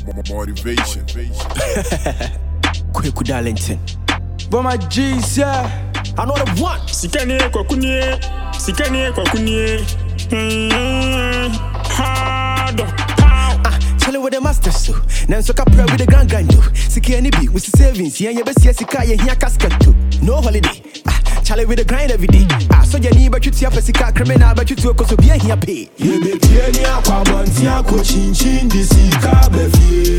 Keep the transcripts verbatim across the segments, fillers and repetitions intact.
Motivation. Quick Darlington. But my G's, yeah. I know the one. Sikane kwakunye, sikane kwakunye. Hard. Ah, challenge with the master so. Now so pray with the grand grand do. Sikane be with the savings. Yeah, you best see sika here casket too. No holiday. Ah, challenge with the grind every day. Ah, so you need but you see a sika criminal but you to cause be here pay. You be pay ni akwa bonti akwa chin chin di sika be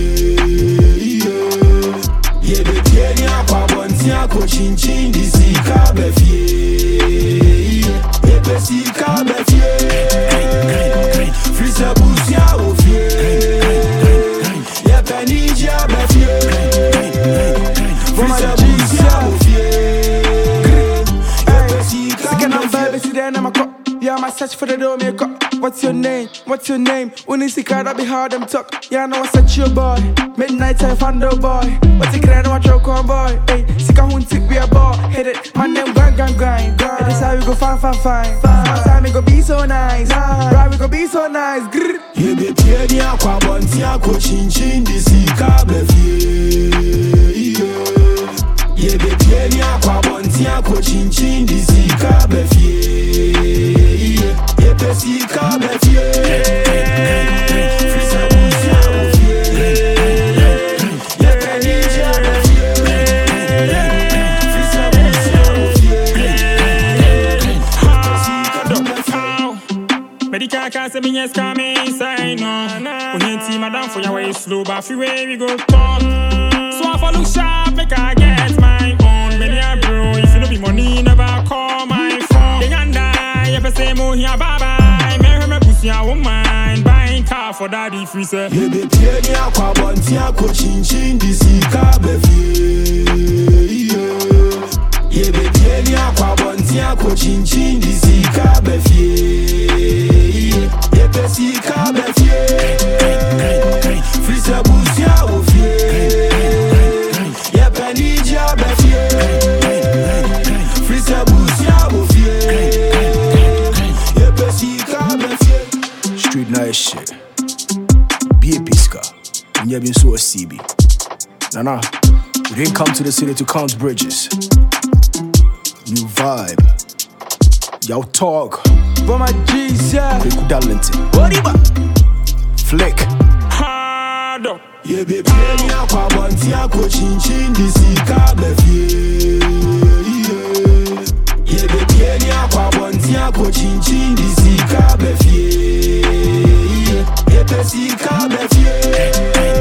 fie. You be pay ni akwa bonti akwa chin chin di sika be fie. You be sika be fie. Free se busia o fie. You be ninja be fie. Free se busia o fie. You be sika be fie. Then I'm a cop. Yeah, I'm a search for the door makeup. What's your name? What's your name? When you see car, that be hard them talk. Yeah, I know I search your boy. Midnight time found the boy. What's the crane? Watch your con boy. Hey, sika hun tick be a ball. Hit it, my name grind grind grind. And this how we go fine fine fine. My time we go be so nice. Right, we go be so nice. Grrr. You be pay ni akwa bonti akwa chin chin di sika be fie. You be pay ni akwa bonti akwa chin chin di sika be fie. You be sika be fie. Free se busia o fie. You be ninja be fie. Free se busia o fie. You be sika be fie. Medical can't say me yes come inside no. When you see madam for your way slow, but free way we go turn. So I follow sharp, make I get my own. Many a bro, if you no be money, never call my phone. They can die, if I say more here, bye bye. Me me pussy, I won't mind buying car for daddy free say. You be pay ni akwa bonti akwa chin chin di sika be fie. You be pay ni akwa bonti akwa chin chin di sika be fie. You be sika be fie. Free se busia o fie. You be ninja be fie. Free se busia o fie. You be sika be fie. Street nice shit. Be a pisca. You never been so a C B. Nah nah. We didn't come to the city to count bridges. New vibe. Y'all talk. But my G's, yeah. Quick Darlington. Whatever. Flick. Hard. You be pay ni akwa bonti akwa chin chin di sika be fie. You be pay ni akwa bonti akwa chin chin di sika be fie. You be sika be fie.